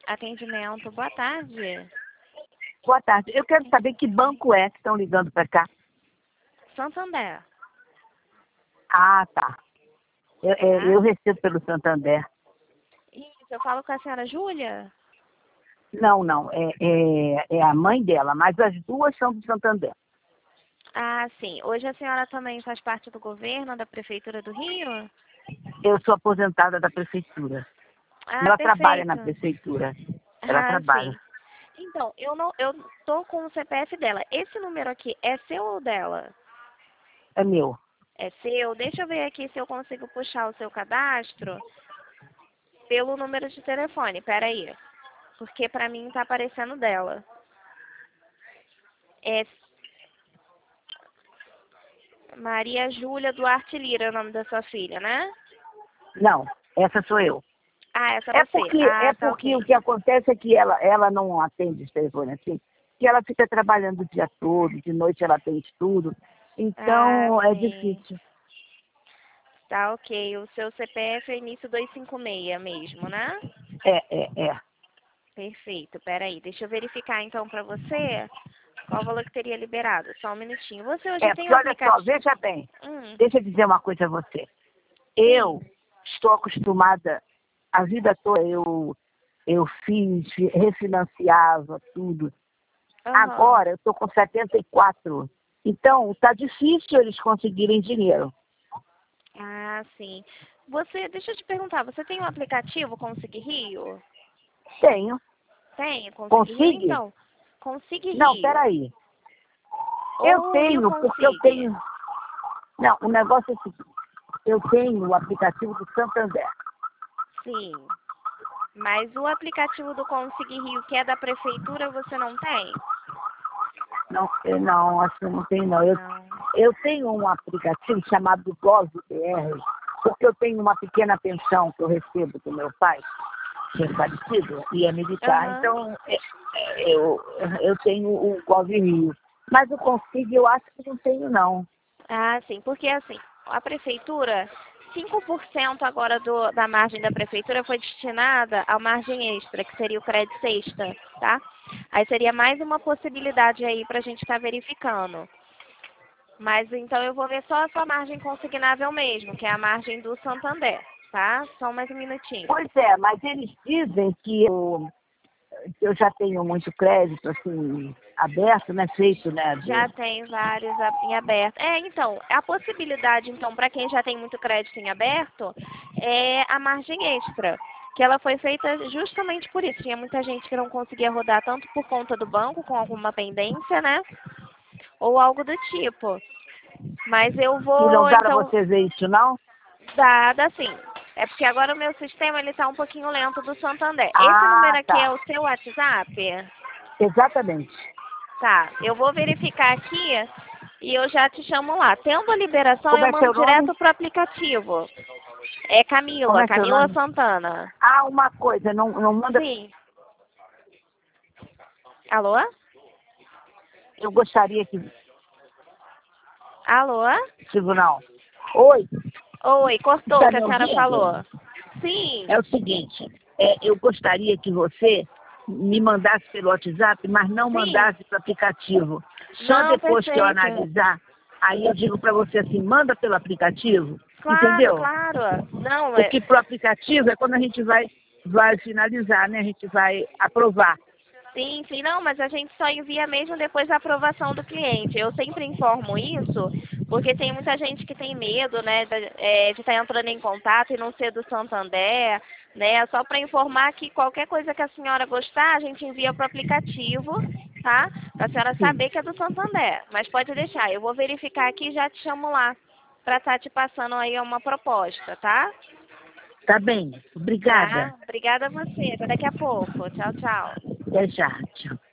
Atendimento, boa tarde. Boa tarde. Eu quero saber que banco é que estão ligando para cá. Santander. Ah, tá. Eu recebo pelo Santander. Isso, eu falo com a senhora Júlia? Não, não. É a mãe dela, mas as duas são do Santander. Ah, sim. Hoje a senhora também faz parte do governo, da Prefeitura do Rio? Eu sou aposentada da prefeitura. Ah, Ela trabalha na perfeito. prefeitura. Ela Ah, trabalha. sim. Então, eu tô com o CPF dela. Esse número aqui é seu ou dela? É meu. É seu? Deixa eu ver aqui se eu consigo puxar o seu cadastro pelo número de telefone. Pera aí. Porque pra mim tá aparecendo dela. É Maria Júlia Duarte Lira, é o nome da sua filha, né? Não, essa sou eu. Ah, essa É é você. porque, Ah, é tá porque o ok. que acontece é que ela não atende esse telefone assim, que ela fica trabalhando o dia todo, de noite ela atende tudo. Ah, Então é sim. difícil. Tá ok. O seu CPF é início 256 mesmo, né? É. Perfeito. Peraí, deixa eu verificar então pra você qual o valor que teria liberado. Só um minutinho. Você hoje tem Porque um olha só, aplicativo? veja bem, Hum, deixa eu dizer uma coisa a você. Eu sim. estou acostumada, a vida toda eu fiz, refinanciava tudo. Aham. Agora eu estou com 74. Então, está difícil eles conseguirem dinheiro. Ah, sim. Deixa eu te perguntar, você tem um aplicativo Consig Rio? Tenho. Tem, Consig Rio Consigue? então? Consig Não, Rio. peraí. Eu Ou Rio tenho, porque eu Consig? tenho. Não, o negócio é o seguinte. Eu tenho o aplicativo do Santander. Sim. Mas o aplicativo do Consig Rio, que é da prefeitura, você não tem? Não, não, acho que eu não tenho, não. Não. Eu tenho um aplicativo chamado GovBR, porque eu tenho uma pequena pensão que eu recebo do meu pai, que é falecido, e é militar. Aham. Então, eu tenho o GovRio. Mas o Consig eu acho que não tenho, não. Ah, sim, porque assim, a prefeitura, 5% agora da margem da prefeitura foi destinada à margem extra, que seria o crédito sexta, tá? Aí seria mais uma possibilidade aí para a gente estar verificando. Mas então eu vou ver só a sua margem consignável mesmo, que é a margem do Santander, tá? Só mais um minutinho. Pois é, mas eles dizem que eu já tenho muito crédito, assim, aberto, né, feito, né, Já tem vários em aberto. Então, a possibilidade, então, para quem já tem muito crédito em aberto, é a margem extra, que ela foi feita justamente por isso. Tinha muita gente que não conseguia rodar tanto por conta do banco, com alguma pendência, né? Ou algo do tipo. Mas eu e não vou, dá para então, você ver isso, não? dar assim. É porque agora o meu sistema, ele tá um pouquinho lento do Santander. Esse Ah, número aqui é tá. o seu WhatsApp? Exatamente. Tá, eu vou verificar aqui e eu já te chamo lá. Tendo a liberação, Como eu é mando seu nome? direto pro aplicativo. É Como Camila, é seu Camila nome? Santana. Ah, uma coisa, não manda. Sim. Alô? Eu gostaria que. Alô? Tribunal. Oi, Oi, cortou o está que a me senhora ouvindo? falou. Sim. É o seguinte, eu gostaria que você me mandasse pelo WhatsApp, mas não Sim. mandasse para o aplicativo. Só Não, depois que eu perfeito. analisar, aí eu digo para você assim, manda pelo aplicativo, Claro, entendeu? claro. Não, Porque pro aplicativo é quando a gente vai finalizar, né? A gente vai aprovar. sim, sim, não, mas a gente só envia mesmo depois da aprovação do cliente. Eu sempre informo isso, porque tem muita gente que tem medo, né, de estar entrando em contato e não ser do Santander, né? Só para informar que qualquer coisa que a senhora gostar, a gente envia para o aplicativo, tá? Para a senhora Sim, saber que é do Santander. Mas pode deixar, eu vou verificar aqui e já te chamo lá para estar te passando aí uma proposta, tá? tá bem. Obrigada. Tá? Obrigada a você. Até daqui a pouco. Tchau, tchau. Até já. Tchau.